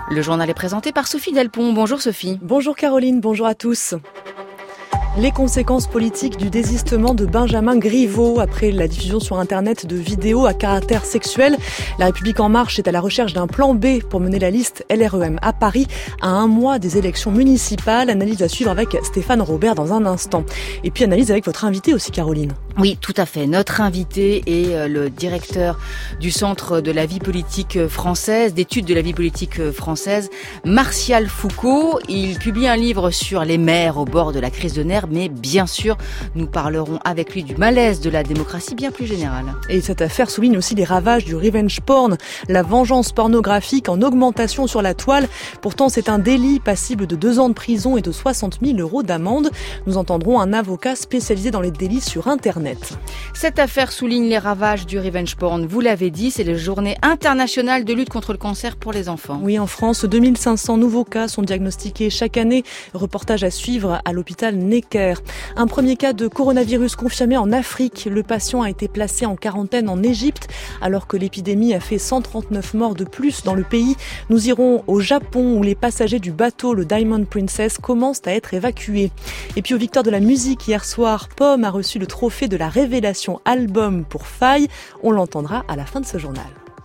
Le journal est présenté par Sophie Delpont. Bonjour Sophie. Bonjour Caroline, bonjour à tous. Les conséquences politiques du désistement de Benjamin Griveaux après la diffusion sur Internet de vidéos à caractère sexuel. La République En Marche est à la recherche d'un plan B pour mener la liste LREM à Paris à un mois des élections municipales. Analyse à suivre avec Stéphane Robert dans un instant. Et puis analyse avec votre invité aussi Caroline. Oui, tout à fait. Notre invité est le directeur du Centre de la vie politique française, d'études de la vie politique française, Martial Foucault. Il publie un livre sur les maires au bord de la crise de nerfs, mais bien sûr, nous parlerons avec lui du malaise de la démocratie bien plus générale. Et cette affaire souligne aussi les ravages du revenge porn, la vengeance pornographique en augmentation sur la toile. Pourtant, c'est un délit passible de 2 ans de prison et de 60 000 € d'amende. Nous entendrons un avocat spécialisé dans les délits sur Internet. Cette affaire souligne les ravages du revenge porn. Vous l'avez dit, c'est la journée internationale de lutte contre le cancer pour les enfants. Oui, en France, 2500 nouveaux cas sont diagnostiqués chaque année. Reportage à suivre à l'hôpital Necker. Un premier cas de coronavirus confirmé en Afrique. Le patient a été placé en quarantaine en Égypte alors que l'épidémie a fait 139 morts de plus dans le pays. Nous irons au Japon où les passagers du bateau, le Diamond Princess, commencent à être évacués. Et puis aux Victoires de la musique hier soir, Pomme a reçu le trophée de la révélation album pour Faille. On l'entendra à la fin de ce journal.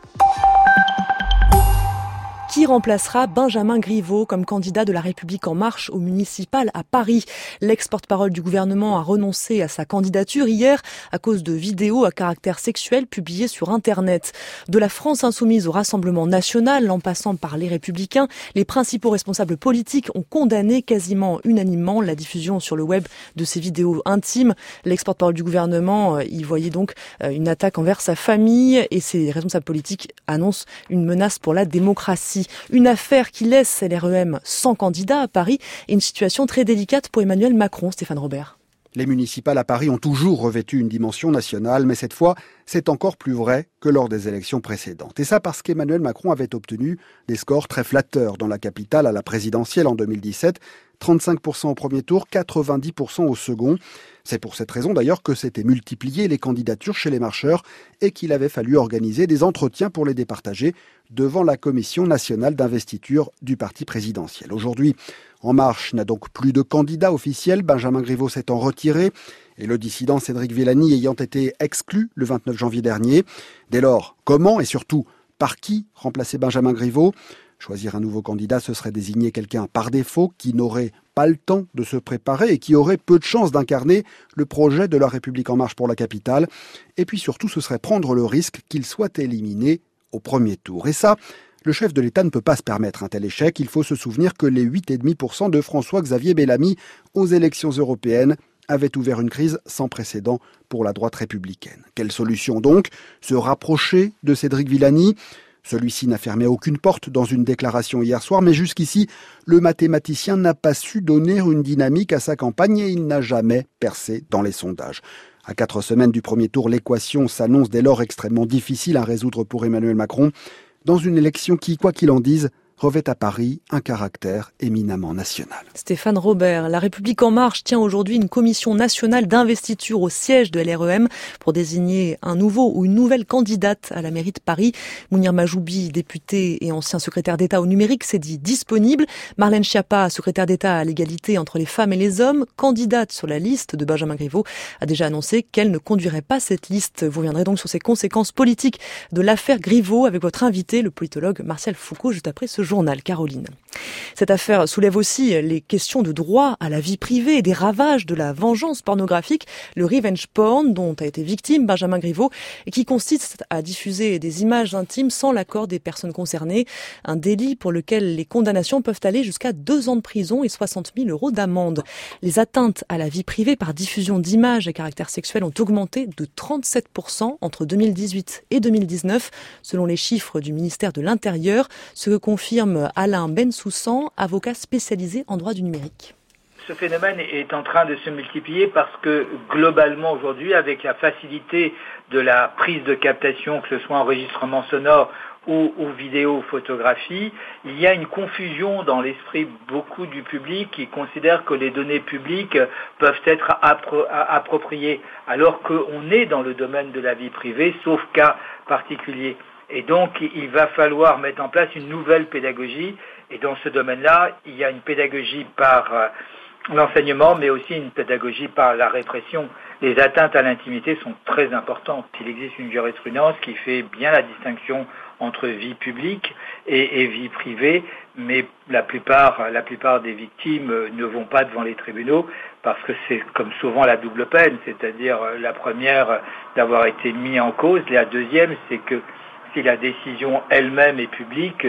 Qui remplacera Benjamin Griveaux comme candidat de la République En Marche au municipal à Paris? L'ex-porte-parole du gouvernement a renoncé à sa candidature hier à cause de vidéos à caractère sexuel publiées sur Internet. De la France insoumise au Rassemblement national, en passant par les Républicains, les principaux responsables politiques ont condamné quasiment unanimement la diffusion sur le web de ces vidéos intimes. L'ex-porte-parole du gouvernement y voyait donc une attaque envers sa famille et ses responsables politiques annoncent une menace pour la démocratie. Une affaire qui laisse LREM sans candidat à Paris et une situation très délicate pour Emmanuel Macron, Stéphane Robert. Les municipales à Paris ont toujours revêtu une dimension nationale, mais cette fois, c'est encore plus vrai que lors des élections précédentes. Et ça parce qu'Emmanuel Macron avait obtenu des scores très flatteurs dans la capitale à la présidentielle en 2017, 35% au premier tour, 90% au second. C'est pour cette raison d'ailleurs que s'étaient multipliées les candidatures chez les marcheurs et qu'il avait fallu organiser des entretiens pour les départager devant la Commission nationale d'investiture du parti présidentiel. Aujourd'hui, En Marche n'a donc plus de candidat officiel. Benjamin Griveaux s'étant retiré et le dissident Cédric Villani ayant été exclu le 29 janvier dernier. Dès lors, comment et surtout par qui remplacer Benjamin Griveaux ? Choisir un nouveau candidat, ce serait désigner quelqu'un par défaut qui n'aurait pas le temps de se préparer et qui aurait peu de chances d'incarner le projet de la République En Marche pour la capitale. Et puis surtout, ce serait prendre le risque qu'il soit éliminé au premier tour. Et ça, le chef de l'État ne peut pas se permettre un tel échec. Il faut se souvenir que les 8,5% de François-Xavier Bellamy aux élections européennes avaient ouvert une crise sans précédent pour la droite républicaine. Quelle solution donc ? Se rapprocher de Cédric Villani ? Celui-ci n'a fermé aucune porte dans une déclaration hier soir, mais jusqu'ici, le mathématicien n'a pas su donner une dynamique à sa campagne et il n'a jamais percé dans les sondages. À 4 semaines du premier tour, l'équation s'annonce dès lors extrêmement difficile à résoudre pour Emmanuel Macron, dans une élection qui, quoi qu'il en dise, revêt à Paris un caractère éminemment national. Stéphane Robert, la République En Marche tient aujourd'hui une commission nationale d'investiture au siège de LREM pour désigner un nouveau ou une nouvelle candidate à la mairie de Paris. Mounir Majoubi, député et ancien secrétaire d'État au numérique, s'est dit disponible. Marlène Schiappa, secrétaire d'État à l'égalité entre les femmes et les hommes, candidate sur la liste de Benjamin Griveaux, a déjà annoncé qu'elle ne conduirait pas cette liste. Vous reviendrez donc sur ces conséquences politiques de l'affaire Griveaux avec votre invité, le politologue Martial Foucault, juste après ce journal, Caroline. Cette affaire soulève aussi les questions de droit à la vie privée et des ravages de la vengeance pornographique, le revenge porn dont a été victime Benjamin Griveaux et qui consiste à diffuser des images intimes sans l'accord des personnes concernées. Un délit pour lequel les condamnations peuvent aller jusqu'à 2 ans de prison et 60 000 € d'amende. Les atteintes à la vie privée par diffusion d'images à caractère sexuel ont augmenté de 37% entre 2018 et 2019, selon les chiffres du ministère de l'Intérieur, ce que confirme Alain Bensoussan, avocat spécialisé en droit du numérique. Ce phénomène est en train de se multiplier parce que globalement aujourd'hui, avec la facilité de la prise de captation, que ce soit enregistrement sonore ou vidéo ou photographie, il y a une confusion dans l'esprit beaucoup du public qui considère que les données publiques peuvent être appropriées alors qu'on est dans le domaine de la vie privée, sauf cas particulier. Et donc, il va falloir mettre en place une nouvelle pédagogie. Et dans ce domaine-là, il y a une pédagogie par l'enseignement, mais aussi une pédagogie par la répression. Les atteintes à l'intimité sont très importantes. Il existe une jurisprudence qui fait bien la distinction entre vie publique et vie privée, mais la plupart des victimes ne vont pas devant les tribunaux parce que c'est comme souvent la double peine, c'est-à-dire la première d'avoir été mis en cause, la deuxième c'est que si la décision elle-même est publique,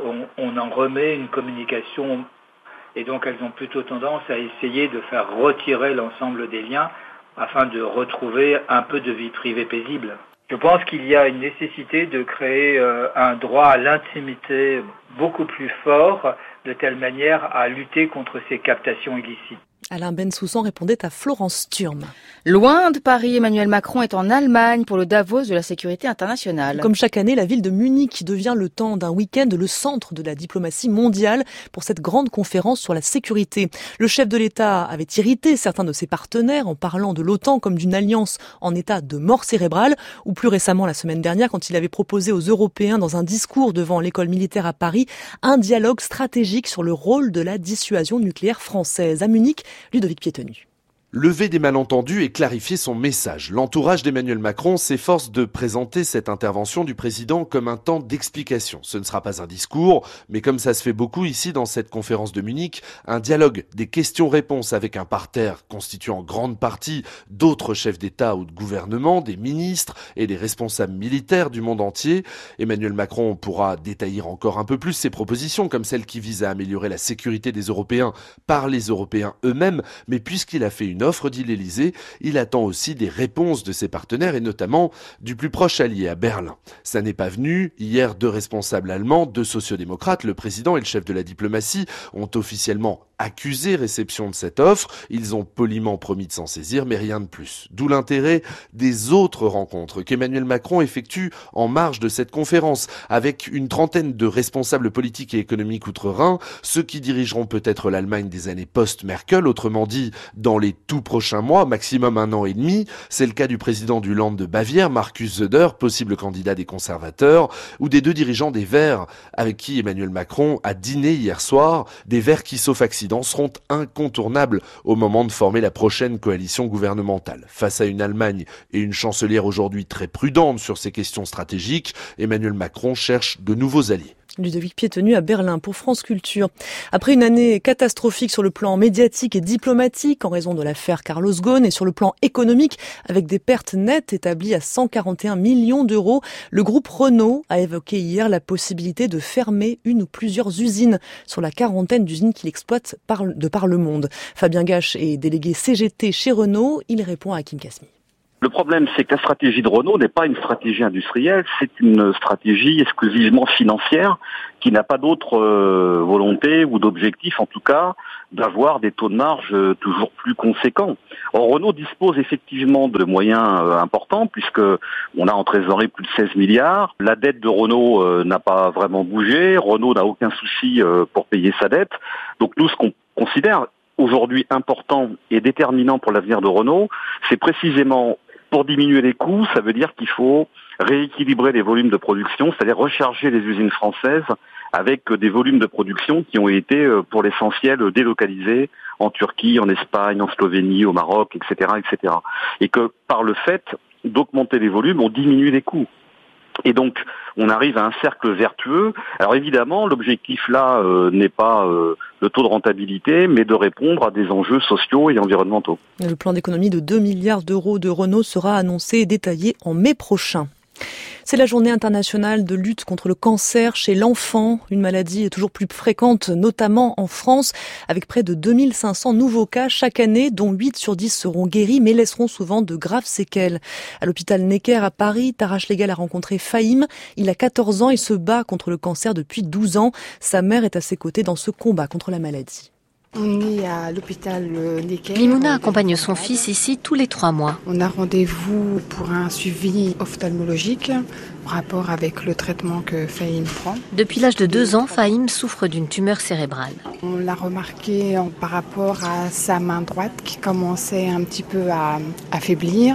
on en remet une communication et donc elles ont plutôt tendance à essayer de faire retirer l'ensemble des liens afin de retrouver un peu de vie privée paisible. Je pense qu'il y a une nécessité de créer un droit à l'intimité beaucoup plus fort, de telle manière à lutter contre ces captations illicites. Alain Bensoussan répondait à Florence Thurm. Loin de Paris, Emmanuel Macron est en Allemagne pour le Davos de la sécurité internationale. Comme chaque année, la ville de Munich devient le temps d'un week-end le centre de la diplomatie mondiale pour cette grande conférence sur la sécurité. Le chef de l'État avait irrité certains de ses partenaires en parlant de l'OTAN comme d'une alliance en état de mort cérébrale, ou plus récemment la semaine dernière quand il avait proposé aux Européens dans un discours devant l'école militaire à Paris un dialogue stratégique sur le rôle de la dissuasion nucléaire française. À Munich, Ludovic Piétenu. Lever des malentendus et clarifier son message. L'entourage d'Emmanuel Macron s'efforce de présenter cette intervention du président comme un temps d'explication. Ce ne sera pas un discours, mais comme ça se fait beaucoup ici dans cette conférence de Munich, un dialogue, des questions-réponses avec un parterre constituant en grande partie d'autres chefs d'État ou de gouvernement, des ministres et des responsables militaires du monde entier. Emmanuel Macron pourra détailler encore un peu plus ses propositions, comme celle qui vise à améliorer la sécurité des Européens par les Européens eux-mêmes, mais puisqu'il a fait une offre, dit l'Élysée, il attend aussi des réponses de ses partenaires et notamment du plus proche allié à Berlin. Ça n'est pas venu. Hier, 2 responsables allemands, 2 sociodémocrates, le président et le chef de la diplomatie, ont officiellement accusé réception de cette offre. Ils ont poliment promis de s'en saisir, mais rien de plus. D'où l'intérêt des autres rencontres qu'Emmanuel Macron effectue en marge de cette conférence, avec une trentaine de responsables politiques et économiques outre-Rhin, ceux qui dirigeront peut-être l'Allemagne des années post-Merkel, autrement dit, dans les tout prochains mois, maximum 1 an et demi. C'est le cas du président du Land de Bavière, Markus Söder, possible candidat des conservateurs, ou des 2 dirigeants des Verts, avec qui Emmanuel Macron a dîné hier soir, des Verts qui, sauf accident, seront incontournables au moment de former la prochaine coalition gouvernementale. Face à une Allemagne et une chancelière aujourd'hui très prudente sur ces questions stratégiques, Emmanuel Macron cherche de nouveaux alliés. Ludovic Piétenu à Berlin pour France Culture. Après une année catastrophique sur le plan médiatique et diplomatique en raison de l'affaire Carlos Ghosn et sur le plan économique avec des pertes nettes établies à 141 millions d'euros, le groupe Renault a évoqué hier la possibilité de fermer une ou plusieurs usines sur la quarantaine d'usines qu'il exploite de par le monde. Fabien Gache est délégué CGT chez Renault. Il répond à Hakim Kasmi. Le problème, c'est que la stratégie de Renault n'est pas une stratégie industrielle, c'est une stratégie exclusivement financière qui n'a pas d'autre volonté ou d'objectif, en tout cas, d'avoir des taux de marge toujours plus conséquents. Or, Renault dispose effectivement de moyens importants, puisque on a en trésorerie plus de 16 milliards. La dette de Renault n'a pas vraiment bougé. Renault n'a aucun souci pour payer sa dette. Donc nous, ce qu'on considère aujourd'hui important et déterminant pour l'avenir de Renault, c'est précisément pour diminuer les coûts, ça veut dire qu'il faut rééquilibrer les volumes de production, c'est-à-dire recharger les usines françaises avec des volumes de production qui ont été pour l'essentiel délocalisés en Turquie, en Espagne, en Slovénie, au Maroc, etc., etc. Et que par le fait d'augmenter les volumes, on diminue les coûts. Et donc, on arrive à un cercle vertueux. Alors évidemment, l'objectif là n'est pas le taux de rentabilité, mais de répondre à des enjeux sociaux et environnementaux. Le plan d'économie de 2 milliards d'euros de Renault sera annoncé et détaillé en mai prochain. C'est la journée internationale de lutte contre le cancer chez l'enfant, une maladie toujours plus fréquente, notamment en France, avec près de 2500 nouveaux cas chaque année, dont 8 sur 10 seront guéris, mais laisseront souvent de graves séquelles. À l'hôpital Necker à Paris, Tarache Légal a rencontré Fahim. Il a 14 ans et se bat contre le cancer depuis 12 ans. Sa mère est à ses côtés dans ce combat contre la maladie. On est à l'hôpital Necker. Limouna accompagne son fils ici tous les 3 mois. On a rendez-vous pour un suivi ophtalmologique en rapport avec le traitement que Fahim prend. Depuis l'âge de 2 ans, Fahim souffre d'une tumeur cérébrale. On l'a remarqué par rapport à sa main droite qui commençait un petit peu à affaiblir.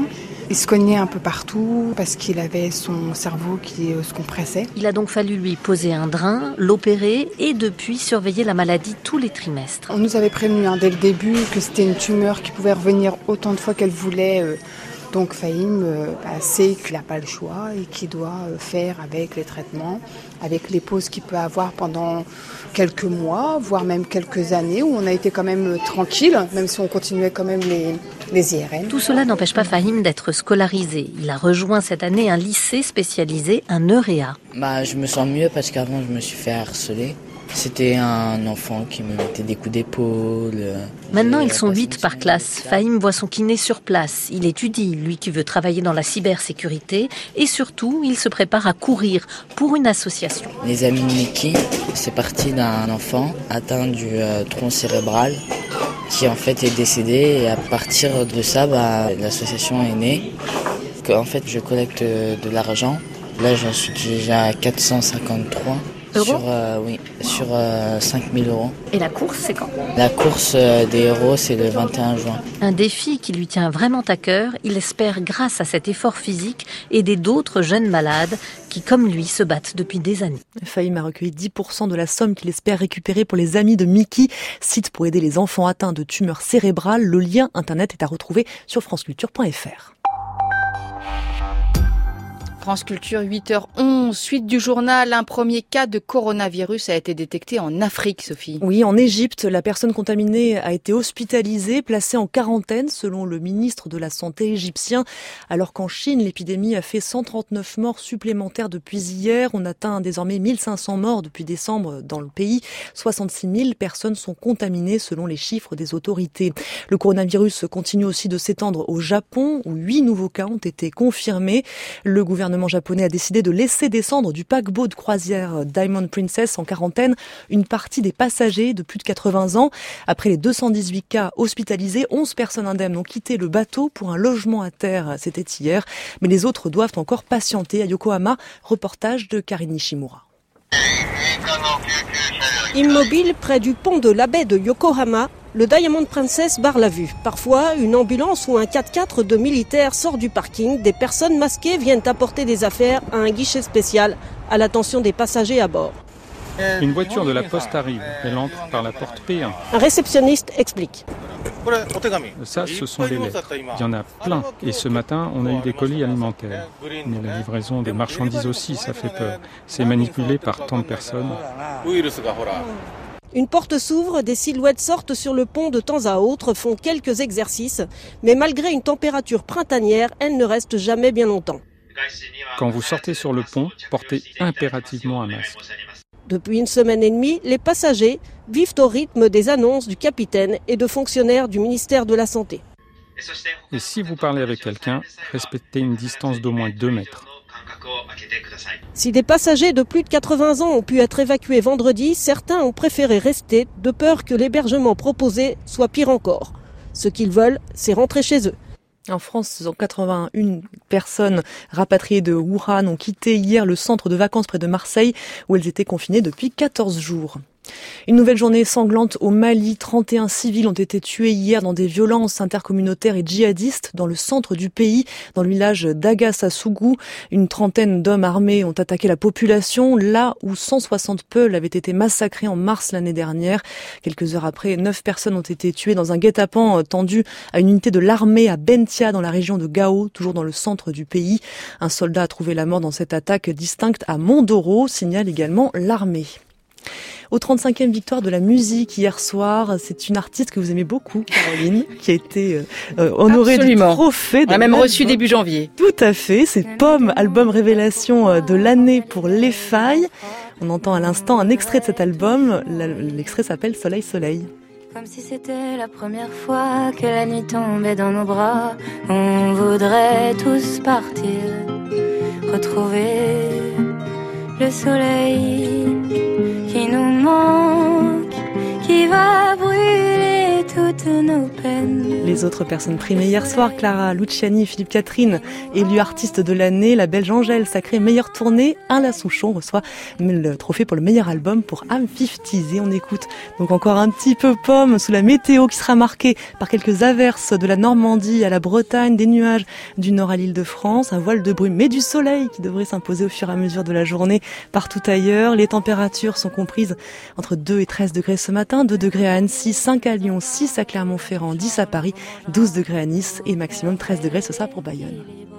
Il se cognait un peu partout parce qu'il avait son cerveau qui se compressait. Il a donc fallu lui poser un drain, l'opérer et depuis surveiller la maladie tous les trimestres. On nous avait prévenu dès le début que c'était une tumeur qui pouvait revenir autant de fois qu'elle voulait. Donc Fahim sait qu'il n'a pas le choix et qu'il doit faire avec les traitements, avec les pauses qu'il peut avoir pendant quelques mois, voire même quelques années, où on a été quand même tranquille, même si on continuait quand même les IRM. Tout cela n'empêche pas Fahim d'être scolarisé. Il a rejoint cette année un lycée spécialisé, un EUREA. Je me sens mieux parce qu'avant je me suis fait harceler. C'était un enfant qui me mettait des coups d'épaule. Maintenant, ils sont 8 par classe. Fahim voit son kiné sur place. Il étudie, lui qui veut travailler dans la cybersécurité. Et surtout, il se prépare à courir pour une association. Les amis de Mickey, c'est parti d'un enfant atteint du tronc cérébral qui en fait est décédé. Et à partir de ça, l'association est née. En fait, je collecte de l'argent. Là, j'en suis déjà à 453. Sur 5 000 euros. Et la course, c'est quand ? La course des héros, c'est le 21 juin. Un défi qui lui tient vraiment à cœur. Il espère, grâce à cet effort physique, aider d'autres jeunes malades qui, comme lui, se battent depuis des années. Fahim a recueilli 10% de la somme qu'il espère récupérer pour les amis de Mickey, site pour aider les enfants atteints de tumeurs cérébrales. Le lien internet est à retrouver sur franceculture.fr. France Culture, 8h11, suite du journal. Un premier cas de coronavirus a été détecté en Afrique, Sophie. Oui, en Égypte, la personne contaminée a été hospitalisée, placée en quarantaine, selon le ministre de la Santé égyptien. Alors qu'en Chine, l'épidémie a fait 139 morts supplémentaires depuis hier. On atteint désormais 1500 morts depuis décembre dans le pays. 66 000 personnes sont contaminées, selon les chiffres des autorités. Le coronavirus continue aussi de s'étendre au Japon, où 8 nouveaux cas ont été confirmés. Le gouvernement japonais a décidé de laisser descendre du paquebot de croisière Diamond Princess en quarantaine une partie des passagers de plus de 80 ans. Après les 218 cas hospitalisés, 11 personnes indemnes ont quitté le bateau pour un logement à terre. C'était hier. Mais les autres doivent encore patienter. À Yokohama, reportage de Karine Nishimura. Immobile près du pont de la baie de Yokohama, le Diamond Princess barre la vue. Parfois, une ambulance ou un 4x4 de militaires sort du parking. Des personnes masquées viennent apporter des affaires à un guichet spécial à l'attention des passagers à bord. Une voiture de la poste arrive. Elle entre par la porte P1. Un réceptionniste explique. Ça, ce sont les lettres. Il y en a plein. Et ce matin, on a eu des colis alimentaires. Mais la livraison de marchandises aussi, ça fait peur. C'est manipulé par tant de personnes. Une porte s'ouvre, des silhouettes sortent sur le pont de temps à autre, font quelques exercices. Mais malgré une température printanière, elles ne restent jamais bien longtemps. Quand vous sortez sur le pont, portez impérativement un masque. Depuis une semaine et demie, les passagers vivent au rythme des annonces du capitaine et de fonctionnaires du ministère de la Santé. Et si vous parlez avec quelqu'un, respectez une distance d'au moins 2 mètres. Si des passagers de plus de 80 ans ont pu être évacués vendredi, certains ont préféré rester de peur que l'hébergement proposé soit pire encore. Ce qu'ils veulent, c'est rentrer chez eux. En France, 81 personnes rapatriées de Wuhan ont quitté hier le centre de vacances près de Marseille où elles étaient confinées depuis 14 jours. Une nouvelle journée sanglante au Mali. 31 civils ont été tués hier dans des violences intercommunautaires et djihadistes dans le centre du pays, dans le village d'Agassasougou. Une trentaine d'hommes armés ont attaqué la population, là où 160 Peuls avaient été massacrés en mars l'année dernière. Quelques heures après, 9 personnes ont été tuées dans un guet-apens tendu à une unité de l'armée à Bentia, dans la région de Gao, toujours dans le centre du pays. Un soldat a trouvé la mort dans cette attaque distincte à Mondoro, signale également l'armée. Aux 35e victoire de la musique hier soir, c'est une artiste que vous aimez beaucoup, Caroline, qui a été honorée du trophée. On a même reçu début janvier. Tout à fait, c'est Pomme, album révélation de l'année pour Les Failles. On entend à l'instant un extrait de cet album, l'extrait s'appelle Soleil, Soleil. Comme si c'était la première fois que la nuit tombait dans nos bras, on voudrait tous partir, retrouver le soleil qui nous manque, qui va brûler toutes nos peines. Les autres personnes primées hier soir, Clara Luciani et Philippe Catherine, élus artistes de l'année, la Belge Angèle, sacrée meilleure tournée, Alain Souchon reçoit le trophée pour le meilleur album pour I'm 50s. Et on écoute donc encore un petit peu Pomme sous la météo qui sera marquée par quelques averses de la Normandie à la Bretagne, des nuages du nord à l'Île-de-France, un voile de brume mais du soleil qui devrait s'imposer au fur et à mesure de la journée partout ailleurs. Les températures sont comprises entre 2 et 13 degrés ce matin, 2 degrés à Annecy, 5 à Lyon, 6 à Clermont-Ferrand, 10 à Paris, 12 degrés à Nice et maximum 13 degrés ce soir pour Bayonne.